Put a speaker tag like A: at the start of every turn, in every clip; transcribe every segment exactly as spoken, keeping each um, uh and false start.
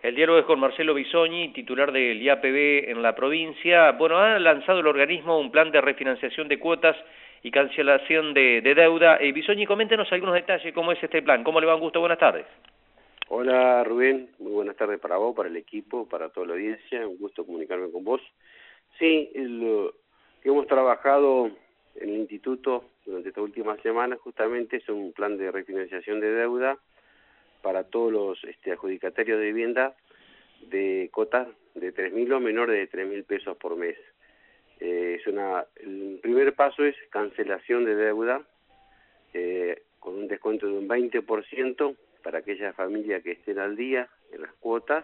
A: El diálogo es con Marcelo Bisogni, titular del I A P B en la provincia. Bueno, ha lanzado el organismo un plan de refinanciación de cuotas y cancelación de, de deuda. Eh, Bisogni, coméntenos algunos detalles, ¿cómo es este plan? ¿Cómo le va? Un gusto, buenas tardes.
B: Hola Rubén, muy buenas tardes para vos, para el equipo, para toda la audiencia, un gusto comunicarme con vos. Sí, lo que hemos trabajado en el instituto durante estas últimas semanas justamente es un plan de refinanciación de deuda para todos los este, adjudicatarios de vivienda de cotas de tres mil o menores de tres mil pesos por mes. Eh, es una, el primer paso es cancelación de deuda eh, con un descuento de un veinte por ciento para aquellas familias que estén al día en las cuotas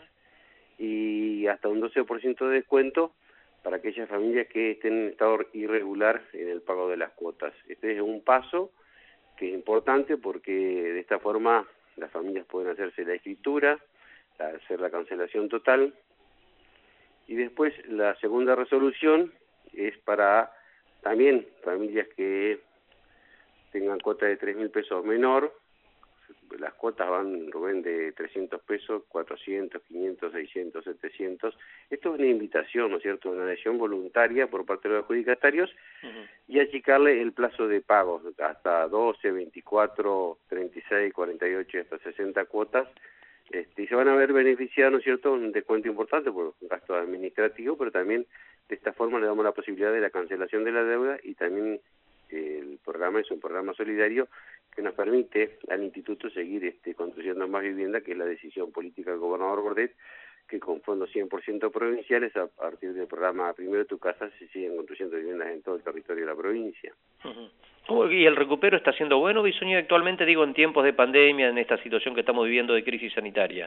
B: y hasta un doce por ciento de descuento para aquellas familias que estén en estado irregular en el pago de las cuotas. Este es un paso que es importante porque de esta forma las familias pueden hacerse la escritura, hacer la cancelación total, y después la segunda resolución es para también familias que tengan cuota de tres mil pesos menor. Las cuotas van, Rubén, de trescientos pesos, cuatrocientos, quinientos, seiscientos, setecientos. Esto es una invitación, ¿no es cierto?, una adhesión voluntaria por parte de los adjudicatarios uh-huh. y achicarle el plazo de pago hasta doce, veinticuatro, treinta y seis, cuarenta y ocho, hasta sesenta cuotas. Este, y se van a ver beneficiados, ¿no es cierto?, un descuento importante por un gasto administrativo, pero también de esta forma le damos la posibilidad de la cancelación de la deuda y también eh, el programa es un programa solidario que nos permite al instituto seguir este, construyendo más vivienda, que es la decisión política del gobernador Bordet, que con fondos cien por ciento provinciales, a partir del programa Primero Tu Casa, se siguen construyendo viviendas en todo el territorio de la provincia.
A: Uh-huh. ¿Y el recupero está siendo bueno, Bisogni, actualmente, digo, en tiempos de pandemia, en esta situación que estamos viviendo de crisis sanitaria?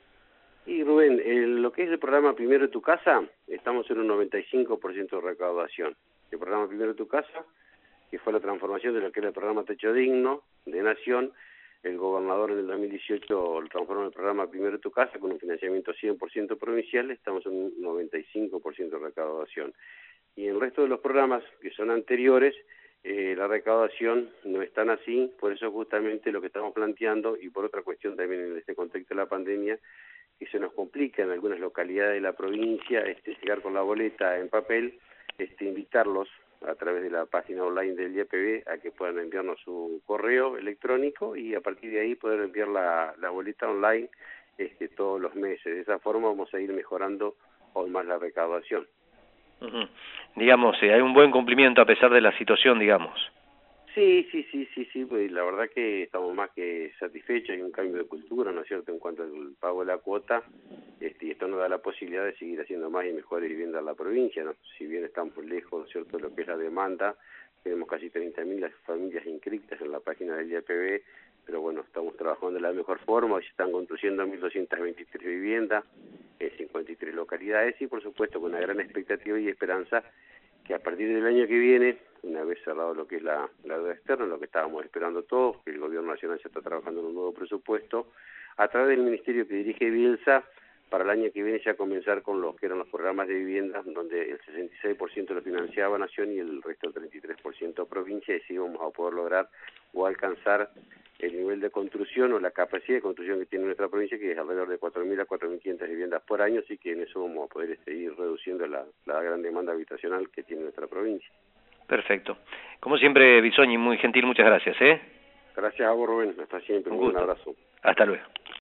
B: Y Rubén, el, lo que es el programa Primero Tu Casa, estamos en un noventa y cinco por ciento de recaudación. El programa Primero Tu Casa, que fue la transformación de lo que era el programa Techo Digno de Nación, el gobernador en el dos mil dieciocho lo transformó en el programa Primero Tu Casa con un financiamiento cien por ciento provincial, estamos en un noventa y cinco por ciento de recaudación. Y en el resto de los programas que son anteriores, eh, la recaudación no es tan así, por eso justamente lo que estamos planteando, y por otra cuestión también en este contexto de la pandemia, que se nos complica en algunas localidades de la provincia este, llegar con la boleta en papel, este, invitarlos a través de la página online del I A P B a que puedan enviarnos su correo electrónico y a partir de ahí poder enviar la, la boleta online este, todos los meses. De esa forma vamos a ir mejorando aún más la recaudación.
A: Uh-huh. Digamos, eh, hay un buen cumplimiento a pesar de la situación, digamos.
B: Sí, sí, sí, sí, sí, pues la verdad que estamos más que satisfechos, hay un cambio de cultura, ¿no es cierto?, en cuanto al pago de la cuota, este, y esto nos da la posibilidad de seguir haciendo más y mejores viviendas en la provincia, ¿no? Si bien estamos lejos, ¿no es cierto?, de lo que es la demanda, tenemos casi treinta mil familias inscritas en la página del I A P B, pero bueno, estamos trabajando de la mejor forma, hoy se están construyendo mil doscientas veintitrés viviendas en cincuenta y tres localidades y por supuesto con una gran expectativa y esperanza que a partir del año que viene, una vez cerrado lo que es la, la deuda externa, lo que estábamos esperando todos, que el gobierno nacional ya está trabajando en un nuevo presupuesto, a través del ministerio que dirige Bielsa, para el año que viene ya comenzar con los que eran los programas de vivienda, donde el sesenta y seis por ciento lo financiaba Nación y el resto el treinta y tres por ciento provincia, y así vamos a poder lograr o alcanzar el nivel de construcción o la capacidad de construcción que tiene nuestra provincia, que es alrededor de cuatro mil a cuatro mil quinientas viviendas por año, así que en eso vamos a poder seguir reduciendo la, la gran demanda habitacional que tiene nuestra provincia.
A: Perfecto. Como siempre, Bisogni, muy gentil, muchas gracias, ¿eh?
B: Gracias a vos, Rubén. Hasta siempre.
A: Un
B: Un
A: gusto.
B: abrazo.
A: Hasta luego.